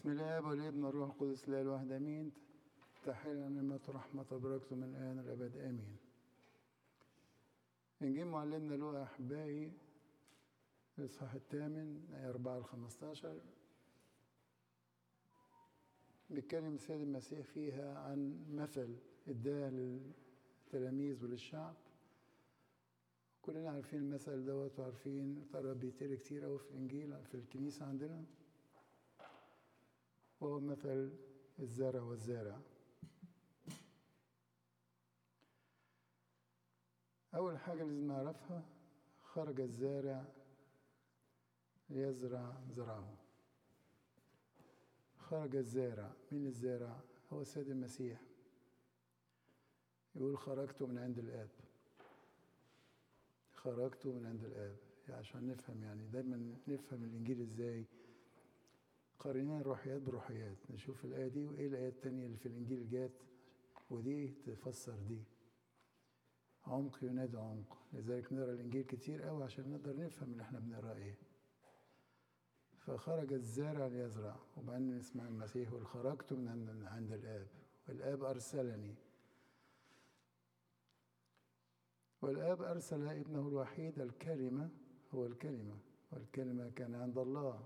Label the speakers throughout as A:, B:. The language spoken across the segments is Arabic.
A: بسم الله والابن والروح القدس لا الواحد امين. تحل نعمة ورحمة وبركته من الآن والأبد آمين. إنجيل معلمنا لوقا أحبائي الإصحاح 8 آية 4-15 بيتكلم السيد المسيح فيها عن مثل اداه للتلاميذ وللشعب. كلنا عارفين المثل دوت وعارفين ترى بيتقري كتير أوي في الإنجيل في الكنيسة عندنا، وهو مثل الزارع والزارع. أول حاجة لازم نعرفها، خرج الزارع ليزرع زرعه. خرج الزارع، مين الزارع؟ هو السيد المسيح. يقول خرجت من عند الآب. خرجت من عند الآب، يعني عشان نفهم، يعني دايما نفهم الإنجيل إزاي. قارنين الروحيات بالروحيات، نشوف الآية دي وإيه الآية التانية اللي في الإنجيل جات ودي تفسر دي. عمق ينادي عمق، لذلك نقرا الإنجيل كتير قوي عشان نقدر نفهم اللي احنا بنقراه إيه. فخرج الزارع ليزرع، وبعدين نسمع المسيح يقول خرجت من عند الآب والآب أرسلني. والآب أرسل ابنه الوحيد الكلمة، هو الكلمة، والكلمة كان عند الله،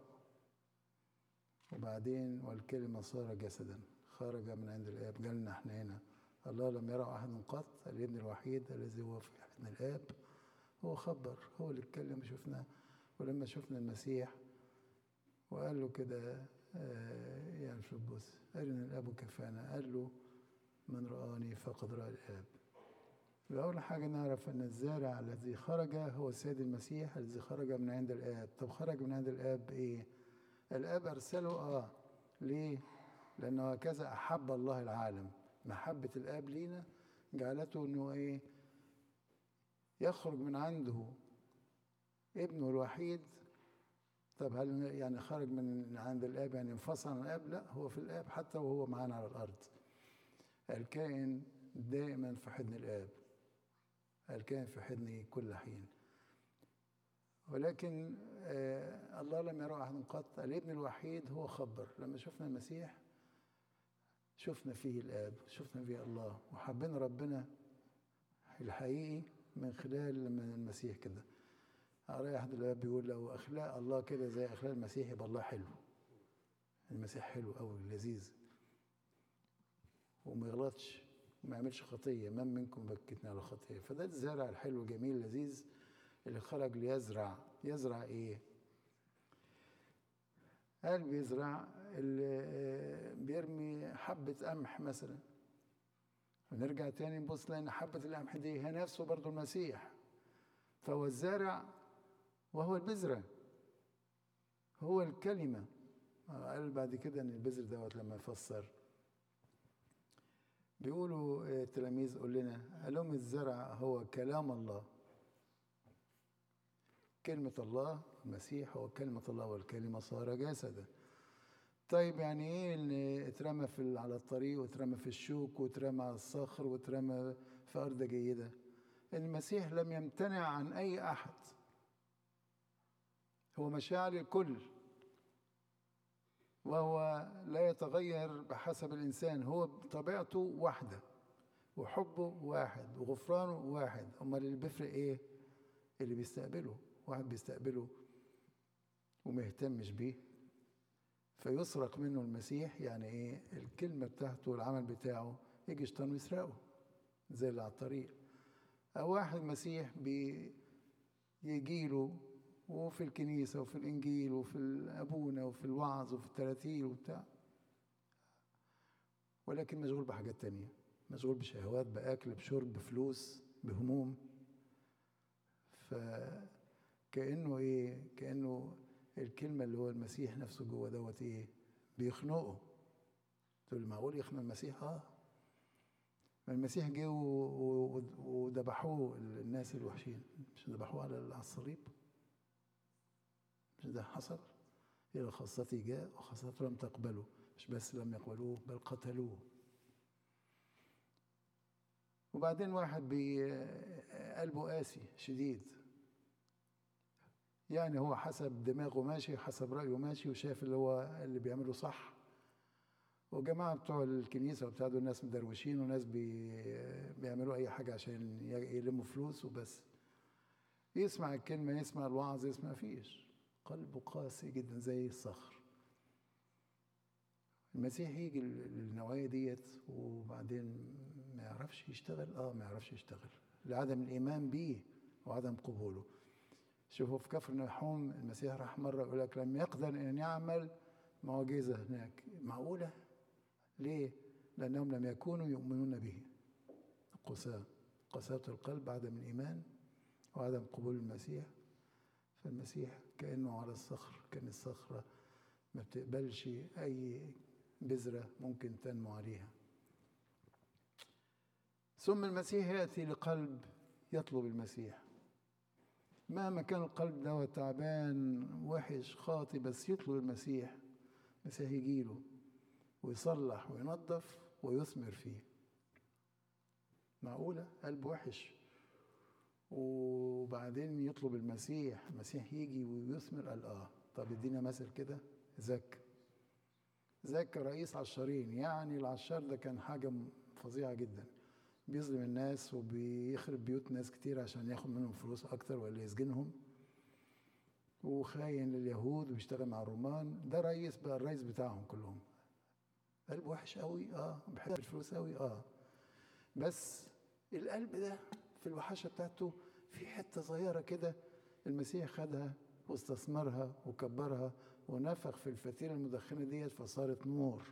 A: وبعدين والكلمة صار جسدا خرج من عند الآب. جالنا احنا هنا. الله لم يرى أحد قط، الابن الوحيد الذي هو في حضن الآب هو خبر، هو اللي اتكلم وشفناه. ولما شفنا المسيح وقال له كده يعني في البث أرنا الآب كفانا، قال له من رآني فقد رأى الآب. أول حاجة نعرف أن الزارع الذي خرج هو السيد المسيح الذي خرج من عند الآب. طب خرج من عند الآب إيه؟ الآب أرسله ليه؟ لأنه هكذا أحب الله العالم. محبة الآب لينا جعلته أنه إيه؟ يخرج من عنده ابنه الوحيد. طب هل يعني خرج من عند الآب يعني انفصل عن الآب؟ لا، هو في الآب حتى وهو معانا على الأرض. الكائن دائما في حضن الآب، الكائن في حضني كل حين. ولكن الله لم يرى أحد قط، الابن الوحيد هو خبر. لما شفنا المسيح شفنا فيه الآب، شفنا فيه الله، وحبينا ربنا الحقيقي من خلال المسيح كده. أرى أحد الآب بيقول لو أخلاق الله كده زي أخلاق المسيح يبقى الله حلو. المسيح حلو أوي، لذيذ، وما يغلطش وما يعملش خطية. من منكم بكتنا على خطية. فده الزارع الحلو الجميل اللذيذ اللي خرج ليزرع. يزرع إيه؟ قال بيزرع اللي بيرمي حبة قمح مثلا، ونرجع تاني نبص لأن حبة القمح دي هي نفسه برضو المسيح. فهو الزارع وهو البذرة، هو الكلمة. قال بعد كده ان البذر دوت لما يفسر بيقولوا التلاميذ قول لنا، قال لهم الزرع هو كلام الله. كلمة الله المسيح هو كلمة الله، والكلمة صار جسدا. طيب يعني ايه اللي اترمى على الطريق واترمى في الشوك واترمى على الصخر واترمى في أرض جيدة؟ المسيح لم يمتنع عن أي أحد، هو مشاعر الكل، وهو لا يتغير بحسب الإنسان. هو طبيعته واحدة وحبه واحد وغفرانه واحد. أمال اللي بيفرق إيه؟ اللي بيستقبله. واحد بيستقبله وما يهتمش بيه فيسرق منه المسيح. يعني إيه؟ الكلمة بتاعته والعمل بتاعه يجي شيطان ويسرقه زي اللي على الطريق. أو واحد مسيح بيجيله وفي الكنيسة وفي الإنجيل وفي الأبونا وفي الوعظ وفي التراتيل وبتاع، ولكن مشغول بحاجات تانية، مشغول بشهوات، بأكل، بشرب، بفلوس، بهموم. فكأنه إيه؟ كأنه الكلمة اللي هو المسيح نفسه جوه دوت إيه؟ بيخنقه. تقول معقول يخنق المسيح؟ ما المسيح جه وذبحوه الناس الوحشين، مش ذبحوه على الصليب؟ مش ده حصل؟ إلى خاصته جاء وخاصته لم تقبله. مش بس لم يقبلوه بل قتلوه. وبعدين واحد قلبه قاسي شديد، يعني هو حسب دماغه ماشي، حسب رأيه ماشي، وشايف اللي هو اللي بيعمله صح، وجماعة بتوع الكنيسة وبتاع دول ناس مدروشين وناس بيعملوا أي حاجة عشان يلموا فلوس وبس. يسمع الكلمة، يسمع الوعظ، يسمع فيش، قلبه قاسي جدا زي الصخر. المسيح يجي للنوعية ديت وبعدين ما يعرفش يشتغل، ما يعرفش يشتغل لعدم الإيمان بيه وعدم قبوله. شوفوا في كفرناحوم المسيح راح مرة يقول لك لم يقدر أن يعمل معجزة هناك. معقولة؟ ليه؟ لأنهم لم يكونوا يؤمنون به. قساوة القلب، عدم الإيمان وعدم قبول المسيح. فالمسيح كأنه على الصخر، كان الصخرة ما بتقبلش أي بذرة ممكن تنمو عليها. ثم المسيح يأتي لقلب يطلب المسيح. مهما كان القلب ده تعبان وحش خاطي، بس يطلب المسيح، المسيح يجيله ويصلح وينظف ويثمر فيه. معقولة؟ قلب وحش وبعدين يطلب المسيح، المسيح يجي ويثمر؟ قال طب ادينا مثل كده. زكا رئيس عشارين، يعني العشار ده كان حاجة فظيعة جدا، بيظلم الناس وبيخرب بيوت ناس كتير عشان ياخد منهم فلوس أكتر ولا يسجنهم، وخاين لليهود وبيشتغل مع الرومان. ده رئيس بقى، الرئيس بتاعهم كلهم. قلب وحش قوي، بحب الفلوس قوي، بس القلب ده في الوحشة بتاعته في حتة صغيرة كده المسيح خدها واستثمرها وكبرها ونفخ في الفتيلة المدخنة ديت فصارت نور.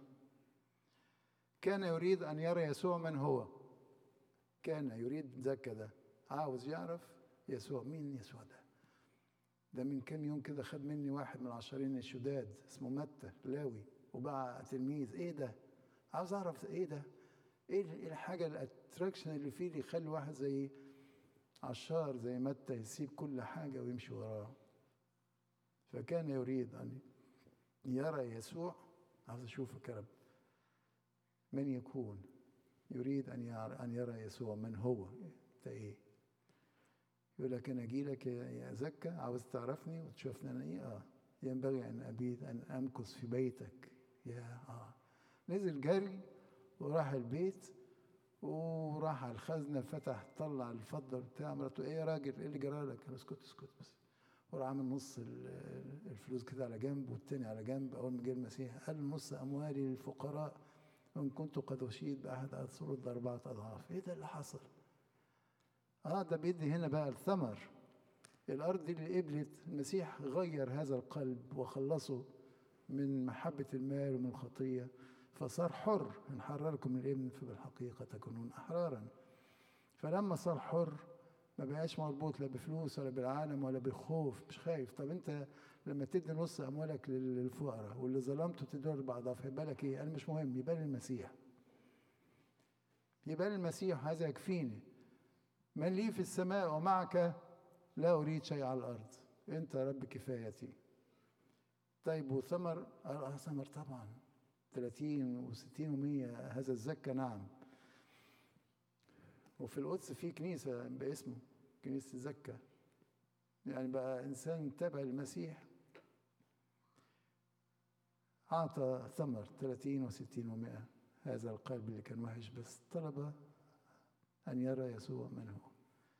A: كان يريد أن يرى يسوع من هو. كان يريد زكا ده عاوز يعرف يسوع. مين يسوع ده؟ ده من كام يوم كده خد مني واحد من العشرين الشداد اسمه متى لاوي وبقى تلميذ. ايه ده؟ عاوز اعرف ايه ده، ايه الحاجة الاتراكشن اللي فيه اللي يخلي واحد زي عشار زي متى يسيب كل حاجة ويمشي وراه. فكان يريد أن يرى يسوع. عاوز أشوفك يا رب من يكون يريد أن يرى يسوع من هو. أنت إيه؟ يقول لك أنا أجي لك يا زكا، عاوز تعرفني وتشوفني أنا إيه؟ ينبغي أن أبيت أن أمكث في بيتك. نزل جري وراح البيت وراح على الخزنة، فتح طلع الفضة بتاع مراته. ايه يا راجل، ايه اللي جرى لك؟ قال اسكت بس. وراح عامل نص الفلوس كده على جنب والتاني على جنب. اول ما جه المسيح قال نص اموالي للفقراء وان كنت قد اشيد باحد اصرد 4 أضعاف. ايه ده اللي حصل؟ ده بيدي هنا بقى الثمر. الارض دي اللي قبلت المسيح غير هذا القلب وخلصه من محبة المال ومن الخطية، فصار حر. إن حرركم الابن فبالحقيقة تكونون أحرارا. فلما صار حر ما بقاش مربوط لا بفلوس ولا بالعالم ولا بالخوف، مش خايف. طب أنت لما تدي نص أموالك للفقراء واللي ظلمته تديه 4 أضعاف، هيبقى لك إيه؟ أنا مش مهم، يبقى لي المسيح. يبقى لي المسيح، هذا يكفيني. من لي في السماء ومعك لا أريد شيء على الأرض، أنت يا رب كفايتي. طيب وثمر؟ ثمر طبعا 30 و60 و100 هذا الزكا. نعم. وفي القدس في كنيسة باسمه كنيسة زكا، يعني بقى إنسان تابع للمسيح أعطى ثمر 30 و60 و100. هذا القلب اللي كان وحش بس طلب أن يرى يسوع من هو.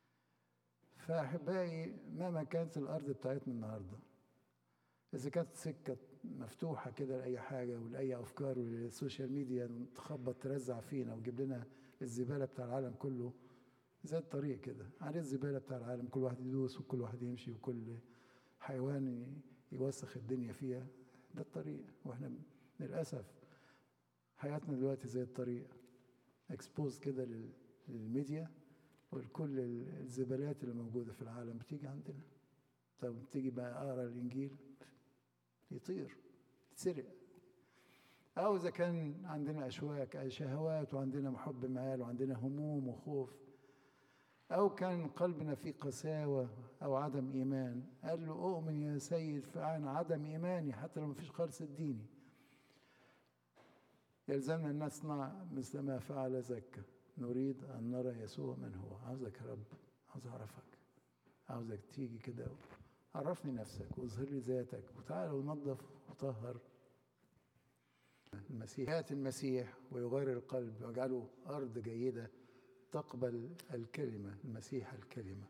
A: فأحبائي مهما كانت الأرض بتاعتنا النهاردة، إذا كانت سكة مفتوحة كده لأي حاجة ولأي أفكار والسوشيال ميديا تخبط ترزع فينا وتجيب لنا الزبالة بتاع العالم كله، زي الطريق كده عليه الزبالة بتاع العالم، كل واحد يدوس وكل واحد يمشي وكل حيوان يوسخ الدنيا فيها. ده الطريق. وإحنا للأسف حياتنا دلوقتي زي الطريق، اكسبوز كده للميديا وكل الزبالات اللي موجودة في العالم بتيجي عندنا. طب تيجي بقى أقرأ الإنجيل يطير يتسرق. أو إذا كان عندنا أشواك شهوات وعندنا محب مال وعندنا هموم وخوف، أو كان قلبنا فيه قساوة أو عدم إيمان، قال له أؤمن يا سيد فعن عدم إيماني حتى لو مفيش خالص اديني. يلزمنا أن نصنع مثل ما فعل زكا. نريد أن نرى يسوع من هو. عاوزك يا رب، عاوز أعرفك، عاوزك تيجي كده عرفني نفسك واظهر لي ذاتك وتعالى ونظف وطهر المسيح، يأتي المسيح ويغير القلب ويجعله أرض جيدة تقبل الكلمة، المسيح الكلمة،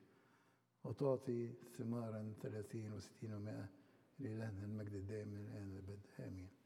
A: وتعطي ثمارا 30 و60 و100. لإلهنا المجد الدائم من الآن والأبد، آمين.